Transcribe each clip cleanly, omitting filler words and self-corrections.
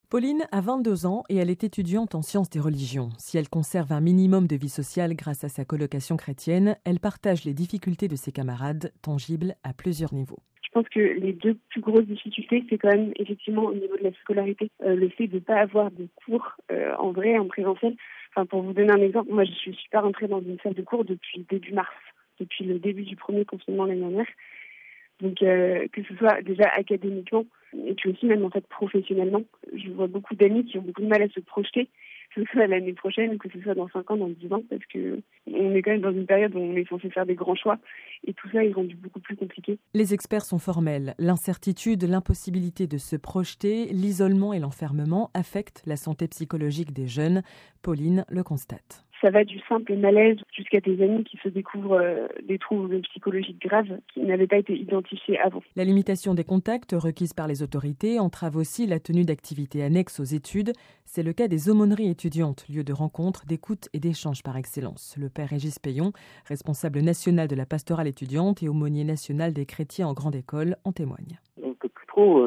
Pauline a 22 ans et elle est étudiante en sciences des religions. Si elle conserve un minimum de vie sociale grâce à sa colocation chrétienne, elle partage les difficultés de ses camarades, tangibles à plusieurs niveaux. Je pense que les deux plus grosses difficultés, c'est quand même effectivement au niveau de la scolarité. Le fait de ne pas avoir de cours en vrai, en présentiel. Enfin, pour vous donner un exemple, moi je suis pas rentrée dans une salle de cours depuis début mars, depuis le début du premier confinement l'année dernière. Donc que ce soit déjà académiquement et puis aussi même en fait professionnellement, je vois beaucoup d'amis qui ont beaucoup de mal à se projeter, que ce soit l'année prochaine ou que ce soit dans 5 ans, dans 10 ans, parce que on est quand même dans une période où on est censé faire des grands choix et tout ça est rendu beaucoup plus compliqué. Les experts sont formels. L'incertitude, l'impossibilité de se projeter, l'isolement et l'enfermement affectent la santé psychologique des jeunes. Pauline le constate. Ça va du simple malaise jusqu'à des amis qui se découvrent des troubles psychologiques graves qui n'avaient pas été identifiés avant. La limitation des contacts requise par les autorités entrave aussi la tenue d'activités annexes aux études. C'est le cas des aumôneries étudiantes, lieu de rencontre, d'écoute et d'échange par excellence. Le père Régis Payon, responsable national de la pastorale étudiante et aumônier national des chrétiens en grande école, en témoigne. On ne peut plus trop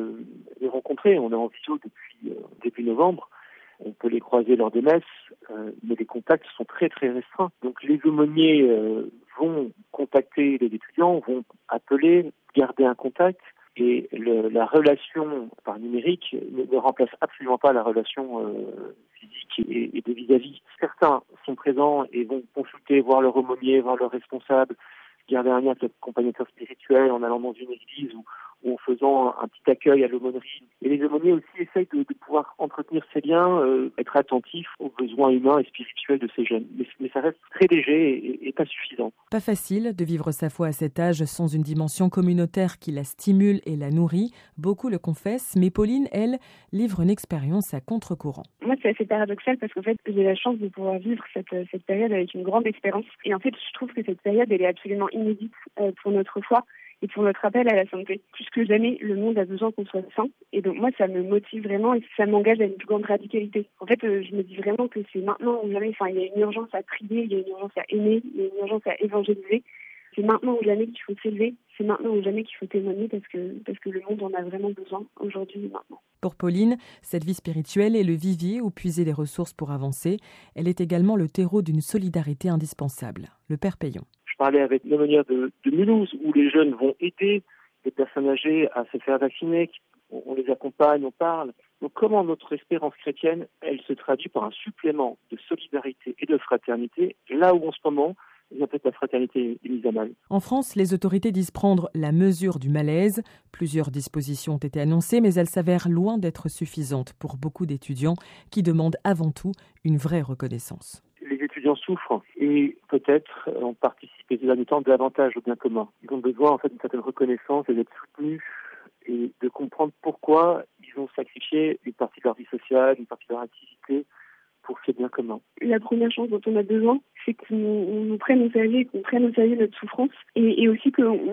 les rencontrer. On est en visio depuis début novembre. On peut les croiser lors des messes, mais les contacts sont très très restreints. Donc les aumôniers vont contacter les étudiants, vont appeler, garder un contact, et la relation par numérique ne remplace absolument pas la relation physique et de vis-à-vis. Certains sont présents et vont consulter, voir leur aumônier, voir leur responsable, garder un lien avec l'accompagnateur spirituel en allant dans une église ou en faisant un petit accueil à l'aumônerie. Et les aumôniers aussi essayent de pouvoir entretenir ces liens, être attentifs aux besoins humains et spirituels de ces jeunes. Mais ça reste très léger et pas suffisant. Pas facile de vivre sa foi à cet âge sans une dimension communautaire qui la stimule et la nourrit. Beaucoup le confessent, mais Pauline, elle, livre une expérience à contre-courant. Moi, c'est assez paradoxal parce qu'en fait, j'ai la chance de pouvoir vivre cette période avec une grande expérience. Et en fait, je trouve que cette période, elle est absolument inédite pour notre foi et pour notre appel à la sainteté. Plus que jamais, le monde a besoin qu'on soit saint. Et donc moi, ça me motive vraiment et ça m'engage à une plus grande radicalité. En fait, je me dis vraiment que c'est maintenant ou jamais. Enfin, il y a une urgence à prier, il y a une urgence à aimer, il y a une urgence à évangéliser. C'est maintenant ou jamais qu'il faut s'élever, c'est maintenant ou jamais qu'il faut témoigner parce que le monde en a vraiment besoin aujourd'hui et maintenant. Pour Pauline, cette vie spirituelle est le vivier où puiser les ressources pour avancer. Elle est également le terreau d'une solidarité indispensable. Le père Payon. Je parlais avec l'aumônière de Mulhouse où les jeunes vont aider les personnes âgées à se faire vacciner. On les accompagne, on parle. Donc comment notre espérance chrétienne, elle se traduit par un supplément de solidarité et de fraternité, là où en ce moment, la fraternité est mise à mal. En France, les autorités disent prendre la mesure du malaise. Plusieurs dispositions ont été annoncées, mais elles s'avèrent loin d'être suffisantes pour beaucoup d'étudiants qui demandent avant tout une vraie reconnaissance. Les étudiants souffrent et peut-être ont participé ces derniers temps davantage au bien commun. Ils ont besoin en fait d'une certaine reconnaissance et d'être soutenus et de comprendre pourquoi ils ont sacrifié une partie de leur vie sociale, une partie de leur activité pour ce bien commun. La première chose dont on a besoin, c'est qu'on nous prenne au sérieux, qu'on prenne au sérieux notre souffrance et aussi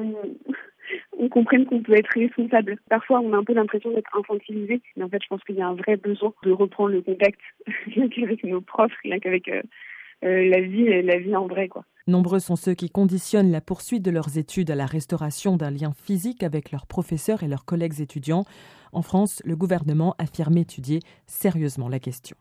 qu'on comprenne qu'on peut être responsable. Parfois, on a un peu l'impression d'être infantilisé, mais en fait, je pense qu'il y a un vrai besoin de reprendre le contact rien qu'avec nos profs, rien qu'avec la vie en vrai, quoi. Nombreux sont ceux qui conditionnent la poursuite de leurs études à la restauration d'un lien physique avec leurs professeurs et leurs collègues étudiants. En France, le gouvernement affirme étudier sérieusement la question.